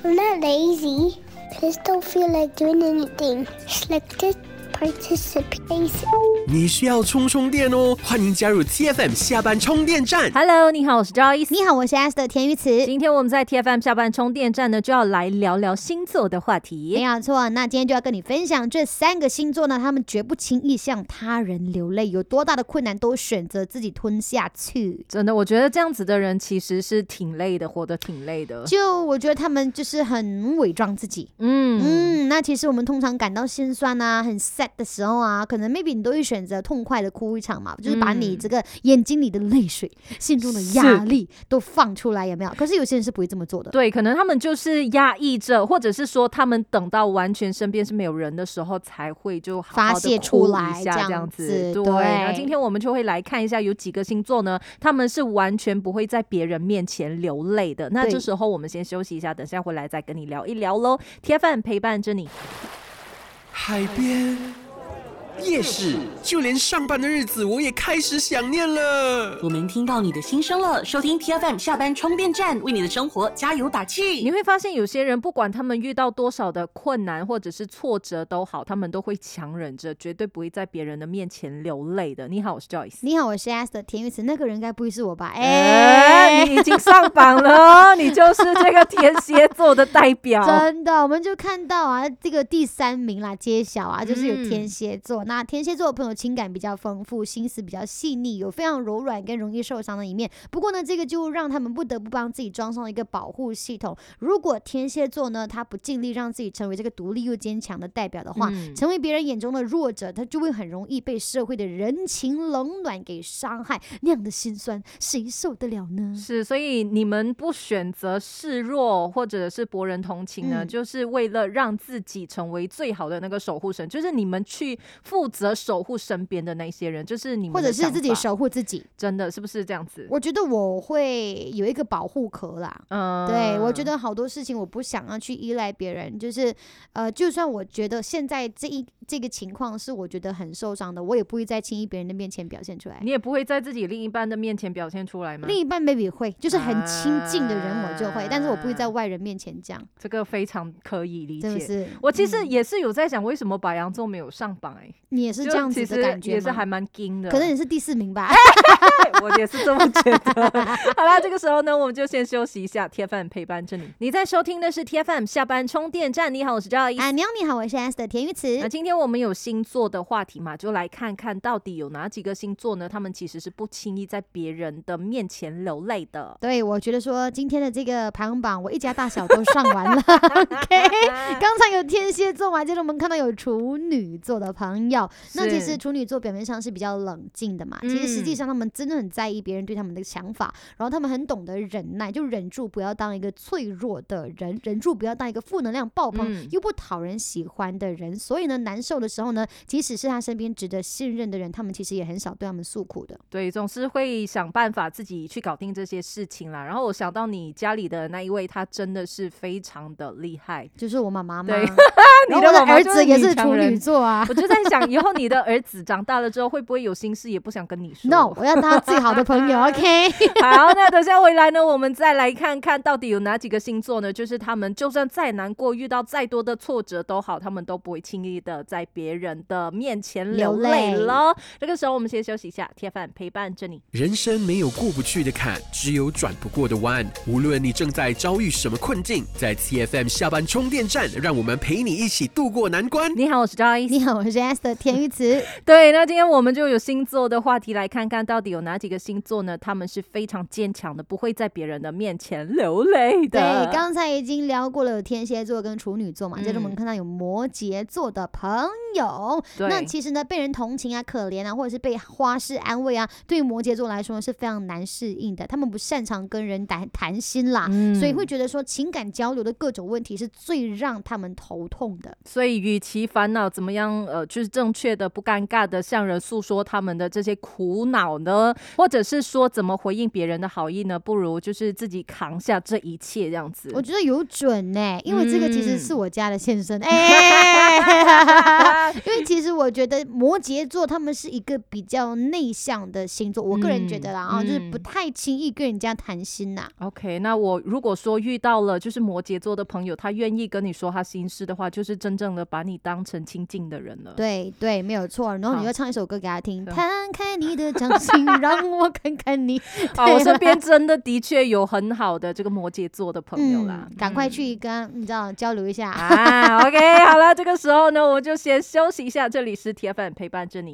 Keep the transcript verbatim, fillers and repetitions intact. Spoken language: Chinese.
I'm not lazy. I just don't feel like doing anything. Selected participation. 你需要充充电哦，欢迎加入 T F M 下班充电站。 Hello， 你好，我是 Joyce。 你好，我是 Esther 田玉慈。 今天我们在 T F M 下班充电站呢，就要来聊聊星座的话题。 没有错，那今天就要跟你分享这三个星座呢，他们绝不轻易向他人流泪，有多大的困难都选择自己吞下去。 真的，我觉得这样子的人其实是挺累的，活得挺累的。 就我觉得他们就是很伪装自己。 嗯嗯，那其实我们通常感到心酸啊，很 sad 的时候啊，可能 maybe 你都会选择痛快的哭一场嘛，就是把你这个眼睛里的泪水、心中的压力都放出来，有没有？可是有些人是不会这么做的。 对，可能他们就是压抑着，或者是说他们等到完全身边是没有人的时候，才会就好好发泄的出来， 哭一下这样子。对， 对那今天我们就会来看一下有几个星座呢，他们是完全不会在别人面前流泪的。那这时候我们先休息一下，等下回来再跟你聊一聊咯。T F M 陪伴着你。 海边、夜市，就连上班的日子我也开始想念了。 我们听到你的心声了，收听 T F M 下班充电站，为你的生活加油打气。 你会发现有些人不管他们遇到多少的困难或者是挫折都好，他们都会强忍着，绝对不会在别人的面前流泪的。你好，我是 Joyce。 你好，我是 Esther 田玉慈。那个人应该不会是我吧？ 哎、欸，你已经上榜了你就是这个天蝎座的代表。 真的，我们就看到啊，这个第三名啦，揭晓啊，就是有天蝎座。嗯、那天蝎座的朋友情感比较丰富，心思比较细腻，有非常柔软跟容易受伤的一面。不过呢，这个就让他们不得不帮自己装上一个保护系统。如果天蝎座呢，他不尽力让自己成为这个独立又坚强的代表的话，嗯、成为别人眼中的弱者，他就会很容易被社会的人情冷暖给伤害。那样的心酸，谁受得了呢？ 是，所以你们不选择示弱或者是博人同情呢、嗯，就是为了让自己成为最好的那个守护神，就是你们去负责守护身边的那些人，就是你们的或者是自己守护自己。 真的是不是这样子？ 我觉得我会有一个保护壳啦。嗯，对，我觉得好多事情我不想要去依赖别人，就是呃，就算我觉得现在这一这个情况是我觉得很受伤的，我也不会在轻易别人的面前表现出来。 你也不会在自己另一半的面前表现出来吗？ 另一半 maybe 会，就是很亲近的人我就会、啊、但是我不会在外人面前讲。 这个非常可以理解， 是不是？ 我其实也是有在想为什么白羊座没有上榜。哎、欸， 你也是这样子的感觉吗？ 也是还蛮惊的， 可能你是第四名吧我也是这么觉得好啦，这个时候呢我们就先休息一下。 T F M 陪伴着你，你在收听的是 T F M 下班充电站。你好，我是 Joyce。 啊，你好，你好，我是 Esther 田玉慈。 那今天我们有星座的话题嘛，就来看看到底有哪几个星座呢，他们其实是不轻易在别人的面前流泪的。 对，我觉得说今天的这个排行榜我一家大小都上完了OK， 刚才有天蝎座嘛，接着我们看到有处女座的朋友。那其实处女座表面上是比较冷静的嘛，其实实际上他们真的很在意别人对他们的想法，然后他们很懂得忍耐，就忍住不要当一个脆弱的人，忍住不要当一个负能量爆棚、嗯、又不讨人喜欢的人。所以呢，难受的时候呢，即使是他身边值得信任的人，他们其实也很少对他们诉苦的。 对，总是会想办法自己去搞定这些事情啦。然后我想到你家里的那一位，他真的是非常的厉害， 就是我妈妈嘛。 对你的儿子也是处女座啊。 我就在想以后你的儿子长大了之后会不会有心事也不想跟你说。 No， 我要当他最好的朋友OK 好，那等下回来呢，我们再来看看到底有哪几个星座呢，就是他们就算再难过，遇到再多的挫折都好，他们都不会轻易的在别人的面前流泪了。这个时候我们先休息一下。 T F M 陪伴着你。 人生没有过不去的坎，只有转不过的弯。无论你正在遭遇什么困境，在 T F M 下班充电站，让我们陪你一起度过难关。 你好，我是 Joyce。 你好，我是 Esther 田玉慈。 对，那今天我们就有星座的话题来看看到底有哪几个星座呢，他们是非常坚强的，不会在别人的面前流泪的。 对，刚才已经聊过了有天蝎座跟处女座嘛，接着我们看到有摩羯座的朋友。那其实呢，被人同情啊、可怜啊，或者是被花式安慰啊，对于摩羯座来说是非常难适应的。他们不擅长跟人谈谈心啦、嗯，所以会觉得说情感交流的各种问题是最让他们头痛的。 所以与其烦恼怎么样呃，就是正确的不尴尬的向人诉说他们的这些苦恼呢，或者是说怎么回应别人的好意呢，不如就是自己扛下这一切这样子。 我觉得有准呢、欸，因为这个其实是我家的先生。哎、嗯， 因为其实我觉得摩羯座他们是一个比较内向的星座，我个人觉得啦啊、嗯，就是不太轻易跟人家谈心呐、 啊。OK， 那我如果说遇到了就是摩羯座的朋友，他愿意跟你说他心事的话，就是真正的把你当成亲近的人了。 对对，没有错。然后你就唱一首歌给他听，摊开你的掌心，让我看看你。 啊，我身边真的的确有很好的这个摩羯座的朋友啦， 赶、嗯、快去跟你知道交流一下啊。OK， 好了，这个时候呢，我就先休息一下。这里是 T F M 陪伴着你。